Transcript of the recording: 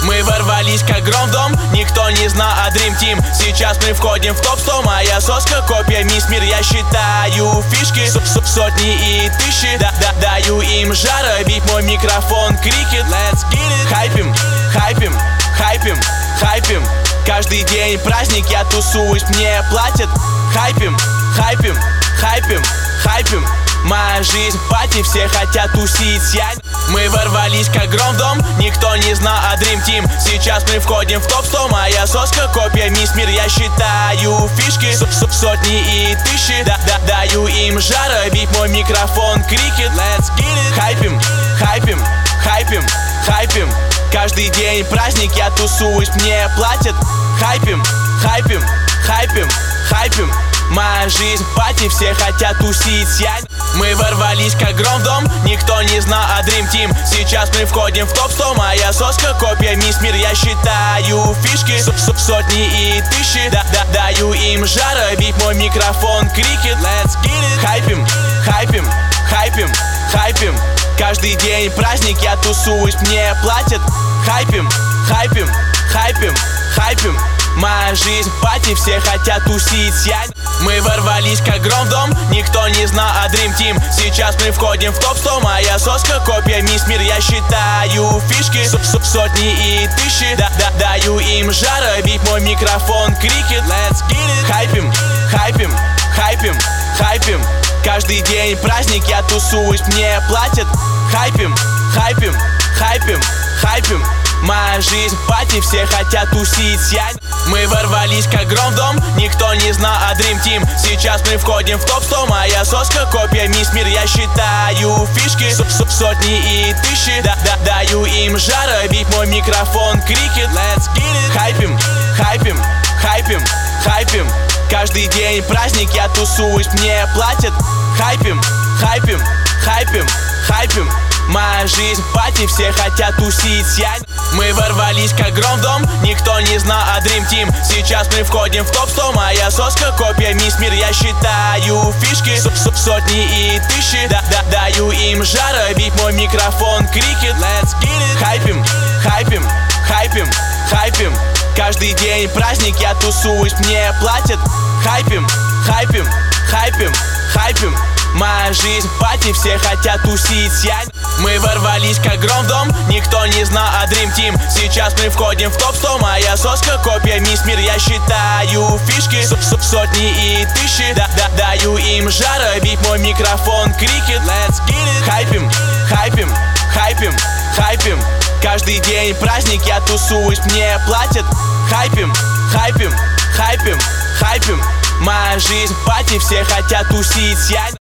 Мы ворвались как гром в дом, никто не знал о Dream Team. Сейчас мы входим в топ-100, моя соска копия мисс мир. Я считаю фишки, сотни и тысячи, даю им жара, бить мой микрофон крикет. Let's get it. Хайпим, хайпим, хайпим, хайпим. Каждый день праздник, я тусуюсь, мне платят. Хайпим, хайпим, хайпим, хайпим. Моя жизнь пати, все хотят тусить. Мы ворвались как гром в дом, никто не знал о Dream Team. Сейчас мы входим в топ-100, моя соска копия мисс мир. Я считаю фишки, сотни и тысячи, даю им жара, бить мой микрофон крикет. Let's get it. Хайпим, хайпим, хайпим, хайпим. Каждый день праздник, я тусуюсь, мне платят. Хайпим, хайпим, хайпим, хайпим. Моя жизнь пати, все хотят тусить. Мы ворвались как гром в дом, никто не знал о Dream Team. Сейчас мы входим в топ-100, моя соска копия мисс мир. Я считаю фишки, сотни и тысячи, даю им жара, бить мой микрофон крикет. Let's get it. Хайпим, хайпим, хайпим, хайпим. Каждый день праздник, я тусуюсь, мне платят. Хайпим, хайпим, хайпим, хайпим. Моя жизнь пати, все хотят тусить. Мы ворвались как гром в дом, никто не знал о Dream Team. Сейчас мы входим в топ-100, моя соска копия мисс мир. Я считаю фишки, сотни и тысячи, даю им жара, бить мой микрофон крикет. Let's get it. Хайпим, хайпим, хайпим, хайпим. Каждый день праздник, я тусуюсь, мне платят. Хайпим, хайпим, хайпим, хайпим. Моя жизнь пати, все хотят тусить. Мы ворвались как гром в дом, никто не знал о Dream Team. Сейчас мы входим в топ-100, моя соска копия мисс мир. Я считаю фишки, сотни и тысячи, даю им жара, бить мой микрофон крикет. Let's get it. Хайпим, хайпим, хайпим, хайпим. Каждый день праздник, я тусуюсь, мне платят. Хайпим, хайпим, хайпим, хайпим. Моя жизнь пати, все хотят тусить. Мы ворвались как гром в дом, никто не знал о Dream Team. Сейчас мы входим в топ-100, моя соска копия мисс мир. Я считаю фишки, сотни и тысячи, даю им жара, бить мой микрофон крикет. Let's get it. Хайпим, хайпим, хайпим, хайпим. Каждый день праздник, я тусуюсь, мне платят. Хайпим, хайпим, хайпим, хайпим. Моя жизнь пати, все хотят тусить. Мы ворвались как гром в дом, никто не знал о Dream Team. Сейчас мы входим в топ-100, моя соска копия мисс мир. Я считаю фишки, сотни и тысячи, даю им жара, бить мой микрофон крикет. Let's get it. Хайпим, хайпим, хайпим, хайпим. Каждый день праздник, я тусуюсь, мне платят. Хайпим, хайпим, хайпим, хайпим. Моя жизнь пати, все хотят тусить.